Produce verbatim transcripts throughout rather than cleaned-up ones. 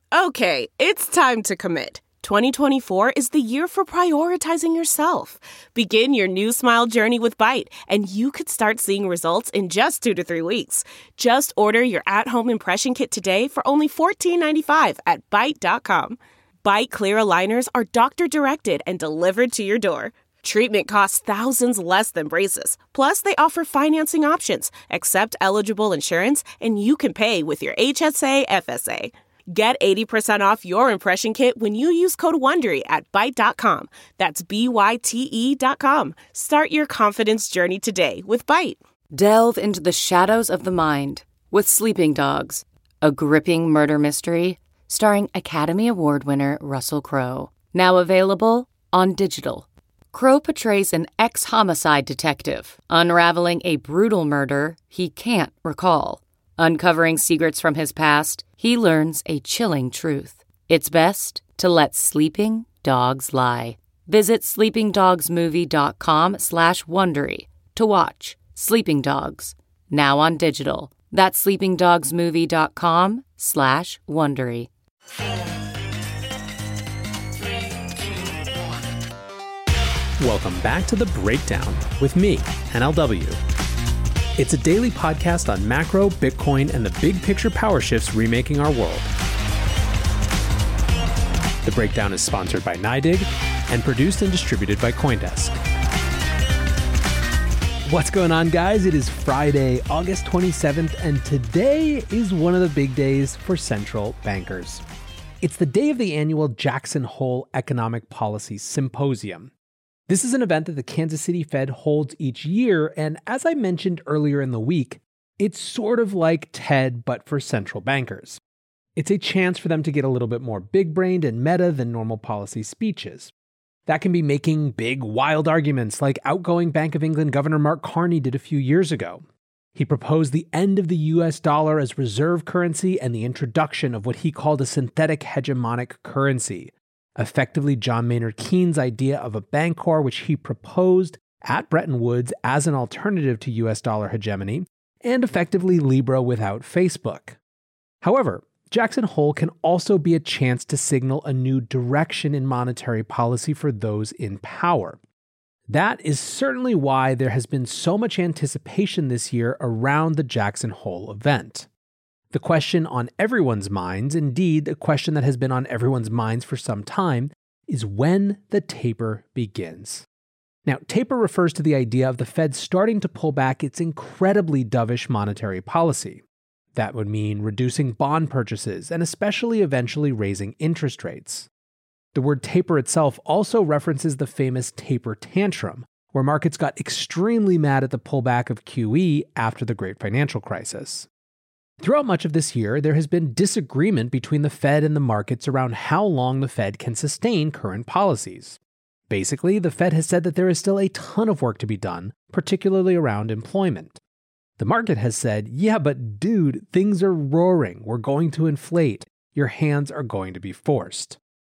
Okay, it's time to commit. twenty twenty-four is the year for prioritizing yourself. Begin your new smile journey with Byte, and you could start seeing results in just two to three weeks. Just order your at-home impression kit today for only fourteen ninety-five at byte dot com. Byte clear aligners are doctor-directed and delivered to your door. Treatment costs thousands less than braces. Plus, they offer financing options, accept eligible insurance, and you can pay with your H S A F S A. Get eighty percent off your impression kit when you use code WONDERY at byte dot com. That's B Y T E dot com. Start your confidence journey today with Byte. Delve into the shadows of the mind with Sleeping Dogs, a gripping murder mystery starring Academy Award winner Russell Crowe. Now available on digital. Crowe portrays an ex-homicide detective unraveling a brutal murder he can't recall. Uncovering secrets from his past, he learns a chilling truth. It's best to let sleeping dogs lie. Visit sleepingdogsmovie.com slash Wondery to watch Sleeping Dogs, now on digital. That's sleepingdogsmovie.com slash Wondery. Welcome back to The Breakdown with me, N L W. It's a daily podcast on macro, Bitcoin, and the big picture power shifts remaking our world. The Breakdown is sponsored by NYDIG and produced and distributed by CoinDesk. What's going on, guys? It is Friday, August twenty-seventh, and today is one of the big days for central bankers. It's the day of the annual Jackson Hole Economic Policy Symposium. This is an event that the Kansas City Fed holds each year, and as I mentioned earlier in the week, it's sort of like TED, but for central bankers. It's a chance for them to get a little bit more big-brained and meta than normal policy speeches. That can be making big, wild arguments like outgoing Bank of England Governor Mark Carney did a few years ago. He proposed the end of the U S dollar as reserve currency and the introduction of what he called a synthetic hegemonic currency, effectively John Maynard Keynes' idea of a bancor, which he proposed at Bretton Woods as an alternative to U S dollar hegemony, and effectively Libra without Facebook. However, Jackson Hole can also be a chance to signal a new direction in monetary policy for those in power. That is certainly why there has been so much anticipation this year around the Jackson Hole event. The question on everyone's minds, indeed a question that has been on everyone's minds for some time, is when the taper begins. Now, taper refers to the idea of the Fed starting to pull back its incredibly dovish monetary policy. That would mean reducing bond purchases and especially eventually raising interest rates. The word taper itself also references the famous taper tantrum, where markets got extremely mad at the pullback of Q E after the Great Financial Crisis. Throughout much of this year, there has been disagreement between the Fed and the markets around how long the Fed can sustain current policies. Basically, the Fed has said that there is still a ton of work to be done, particularly around employment. The market has said, yeah, but dude, things are roaring, we're going to inflate, your hands are going to be forced.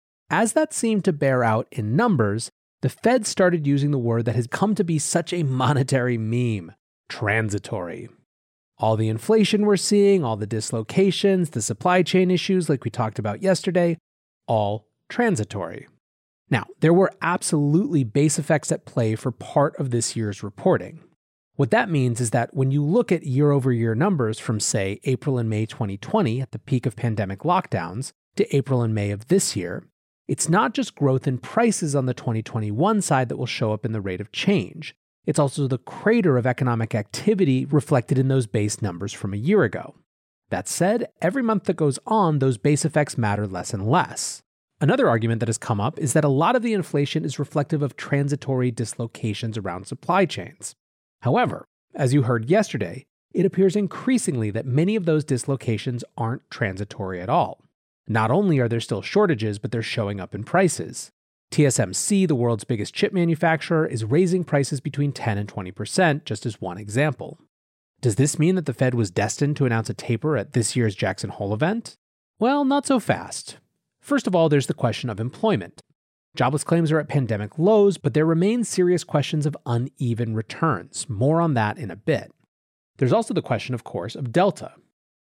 As that seemed to bear out in numbers, the Fed started using the word that has come to be such a monetary meme, transitory. All the inflation we're seeing, all the dislocations, the supply chain issues like we talked about yesterday, all transitory. Now, there were absolutely base effects at play for part of this year's reporting. What that means is that when you look at year-over-year numbers from, say, April and May twenty twenty at the peak of pandemic lockdowns to April and May of this year, it's not just growth in prices on the twenty twenty-one side that will show up in the rate of change. It's also the crater of economic activity reflected in those base numbers from a year ago. That said, every month that goes on, those base effects matter less and less. Another argument that has come up is that a lot of the inflation is reflective of transitory dislocations around supply chains. However, as you heard yesterday, it appears increasingly that many of those dislocations aren't transitory at all. Not only are there still shortages, but they're showing up in prices. T S M C, the world's biggest chip manufacturer, is raising prices between ten and twenty percent, just as one example. Does this mean that the Fed was destined to announce a taper at this year's Jackson Hole event? Well, not so fast. First of all, there's the question of employment. Jobless claims are at pandemic lows, but there remain serious questions of uneven returns. More on that in a bit. There's also the question, of course, of Delta.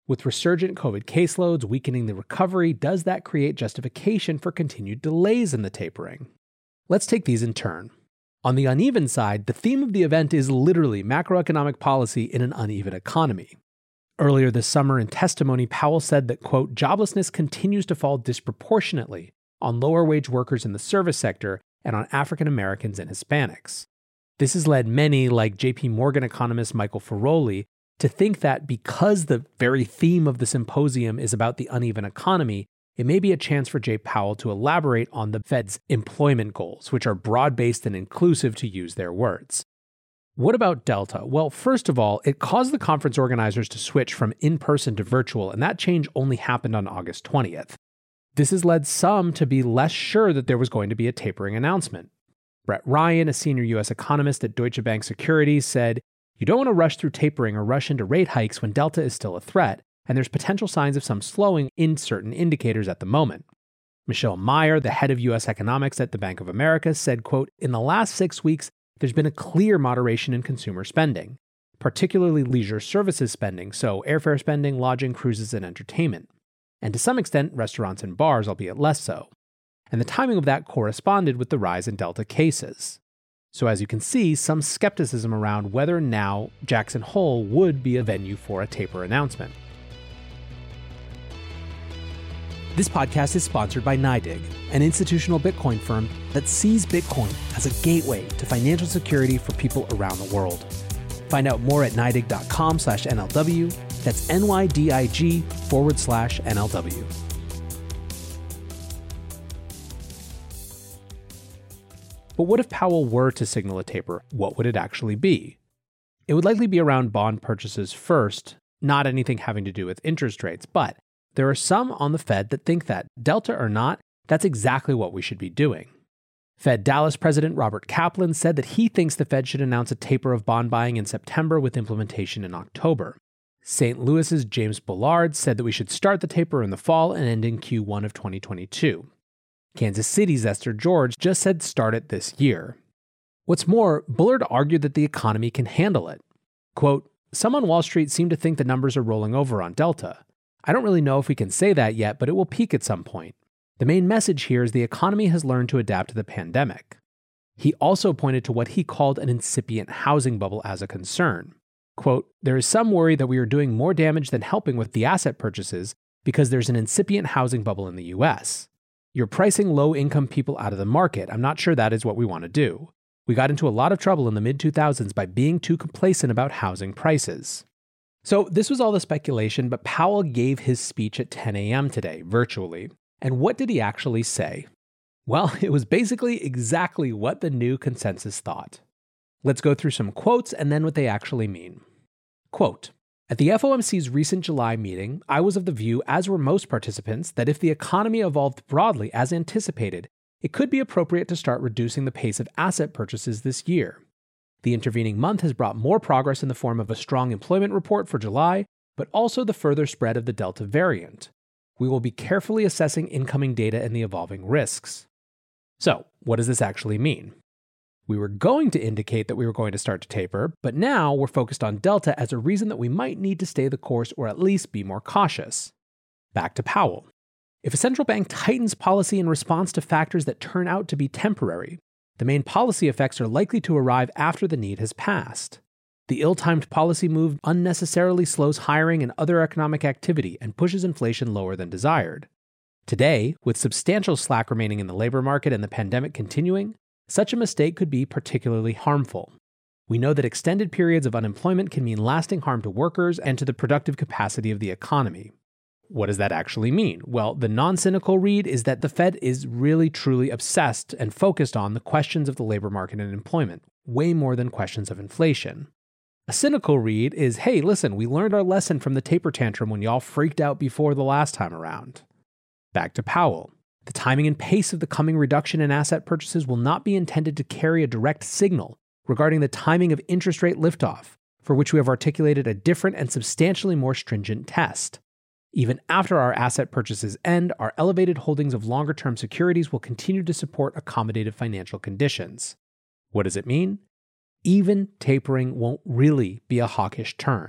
With resurgent COVID caseloads weakening the recovery, does that create justification for continued delays in the tapering? Let's take these in turn. On the uneven side, the theme of the event is literally macroeconomic policy in an uneven economy. Earlier this summer in testimony, Powell said that, quote, joblessness continues to fall disproportionately on lower-wage workers in the service sector and on African Americans and Hispanics. This has led many, like J P Morgan economist Michael Feroli, to think that because the very theme of the symposium is about the uneven economy, it may be a chance for Jay Powell to elaborate on the Fed's employment goals, which are broad-based and inclusive, to use their words. What about Delta? Well, first of all, it caused the conference organizers to switch from in-person to virtual, and that change only happened on August twentieth. This has led some to be less sure that there was going to be a tapering announcement. Brett Ryan, a senior U S economist at Deutsche Bank Securities, said, "You don't want to rush through tapering or rush into rate hikes when Delta is still a threat, and there's potential signs of some slowing in certain indicators at the moment." Michelle Meyer, the head of U S economics at the Bank of America, said, quote, "In the last six weeks, there's been a clear moderation in consumer spending, particularly leisure services spending, so airfare spending, lodging, cruises, and entertainment. And to some extent, restaurants and bars, albeit less so. And the timing of that corresponded with the rise in Delta cases. So as you can see, some skepticism around whether now Jackson Hole would be a venue for a taper announcement." This podcast is sponsored by NYDIG, an institutional Bitcoin firm that sees Bitcoin as a gateway to financial security for people around the world. Find out more at NYDIG.com slash NLW. That's N-Y-D-I-G forward slash N-L-W. But what if Powell were to signal a taper? What would it actually be? It would likely be around bond purchases first, not anything having to do with interest rates, but there are some on the Fed that think that, Delta or not, that's exactly what we should be doing. Fed Dallas President Robert Kaplan said that he thinks the Fed should announce a taper of bond buying in September with implementation in October. Saint Louis's James Bullard said that we should start the taper in the fall and end in Q one of twenty twenty-two. Kansas City's Esther George just said start it this year. What's more, Bullard argued that the economy can handle it. Quote, "Some on Wall Street seem to think the numbers are rolling over on Delta. I don't really know if we can say that yet, but it will peak at some point. The main message here is the economy has learned to adapt to the pandemic." He also pointed to what he called an incipient housing bubble as a concern. Quote, "There is some worry that we are doing more damage than helping with the asset purchases because there's an incipient housing bubble in the U S. You're pricing low-income people out of the market. I'm not sure that is what we want to do. We got into a lot of trouble in the mid two thousands by being too complacent about housing prices." So this was all the speculation, but Powell gave his speech at ten a.m. today, virtually. And what did he actually say? Well, it was basically exactly what the new consensus thought. Let's go through some quotes and then what they actually mean. Quote, "At the F O M C's recent July meeting, I was of the view, as were most participants, that if the economy evolved broadly as anticipated, it could be appropriate to start reducing the pace of asset purchases this year. The intervening month has brought more progress in the form of a strong employment report for July, but also the further spread of the Delta variant. We will be carefully assessing incoming data and the evolving risks." So, what does this actually mean? We were going to indicate that we were going to start to taper, but now we're focused on Delta as a reason that we might need to stay the course or at least be more cautious. Back to Powell. If a central bank tightens policy in response to factors that turn out to be temporary, the main policy effects are likely to arrive after the need has passed. The ill-timed policy move unnecessarily slows hiring and other economic activity and pushes inflation lower than desired. Today, with substantial slack remaining in the labor market and the pandemic continuing, such a mistake could be particularly harmful. We know that extended periods of unemployment can mean lasting harm to workers and to the productive capacity of the economy. What does that actually mean? Well, the non-cynical read is that the Fed is really truly obsessed and focused on the questions of the labor market and employment, way more than questions of inflation. A cynical read is, hey, listen, we learned our lesson from the taper tantrum when y'all freaked out before the last time around. Back to Powell. The timing and pace of the coming reduction in asset purchases will not be intended to carry a direct signal regarding the timing of interest rate liftoff, for which we have articulated a different and substantially more stringent test. Even after our asset purchases end, our elevated holdings of longer-term securities will continue to support accommodative financial conditions. What does it mean? Even tapering won't really be a hawkish turn.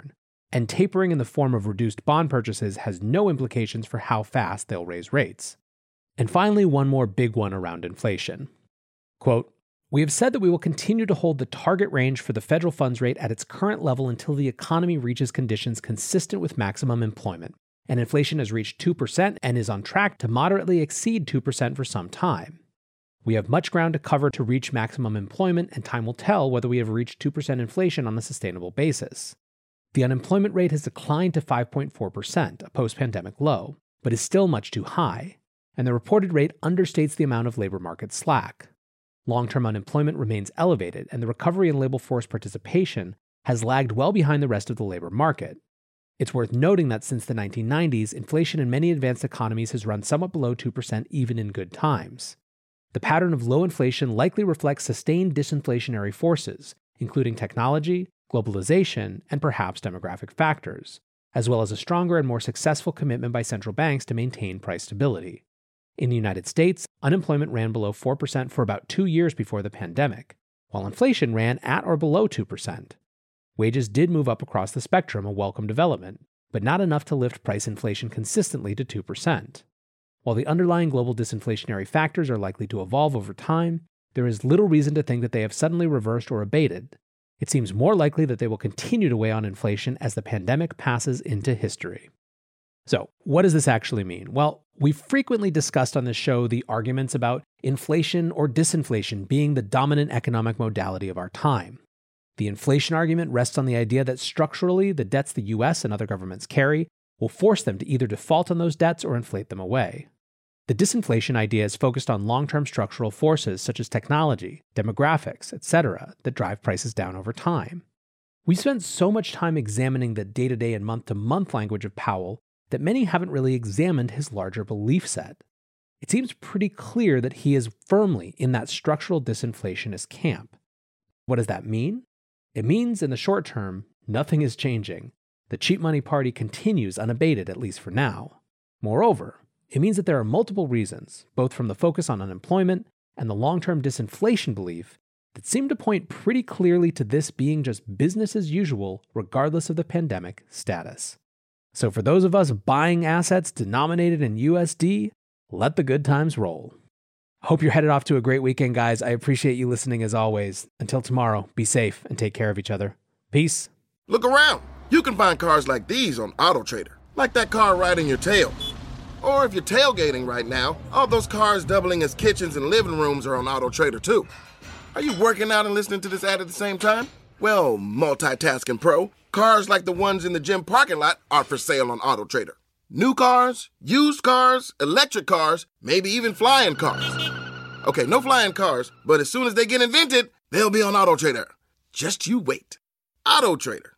and tapering in the form of reduced bond purchases has no implications for how fast they'll raise rates. And finally, one more big one around inflation. Quote, "We have said that we will continue to hold the target range for the federal funds rate at its current level until the economy reaches conditions consistent with maximum employment, and inflation has reached two percent and is on track to moderately exceed two percent for some time. We have much ground to cover to reach maximum employment, and time will tell whether we have reached two percent inflation on a sustainable basis. The unemployment rate has declined to five point four percent, a post-pandemic low, but is still much too high, and the reported rate understates the amount of labor market slack. Long-term unemployment remains elevated, and the recovery in labor force participation has lagged well behind the rest of the labor market. It's worth noting that since the nineteen nineties, inflation in many advanced economies has run somewhat below two percent even in good times. The pattern of low inflation likely reflects sustained disinflationary forces, including technology, globalization, and perhaps demographic factors, as well as a stronger and more successful commitment by central banks to maintain price stability. In the United States, unemployment ran below four percent for about two years before the pandemic, while inflation ran at or below two percent. Wages did move up across the spectrum, a welcome development, but not enough to lift price inflation consistently to two percent. While the underlying global disinflationary factors are likely to evolve over time, there is little reason to think that they have suddenly reversed or abated. It seems more likely that they will continue to weigh on inflation as the pandemic passes into history. So, what does this actually mean? Well, we've frequently discussed on this show the arguments about inflation or disinflation being the dominant economic modality of our time. The inflation argument rests on the idea that structurally, the debts the U S and other governments carry will force them to either default on those debts or inflate them away. The disinflation idea is focused on long-term structural forces such as technology, demographics, et cetera that drive prices down over time. We spent so much time examining the day-to-day and month-to-month language of Powell that many haven't really examined his larger belief set. It seems pretty clear that he is firmly in that structural disinflationist camp. What does that mean? It means, in the short term, nothing is changing. The cheap money party continues unabated, at least for now. Moreover, it means that there are multiple reasons, both from the focus on unemployment and the long-term disinflation belief, that seem to point pretty clearly to this being just business as usual, regardless of the pandemic status. So for those of us buying assets denominated in U S D, let the good times roll. Hope you're headed off to a great weekend, guys. I appreciate you listening as always. Until tomorrow, be safe and take care of each other. Peace. Look around. You can find cars like these on AutoTrader, like that car right in your tail. Or if you're tailgating right now, all those cars doubling as kitchens and living rooms are on AutoTrader too. Are you working out and listening to this ad at the same time? Well, multitasking pro, cars like the ones in the gym parking lot are for sale on AutoTrader. New cars, used cars, electric cars, maybe even flying cars. Okay, no flying cars, but as soon as they get invented, they'll be on AutoTrader. Just you wait. AutoTrader.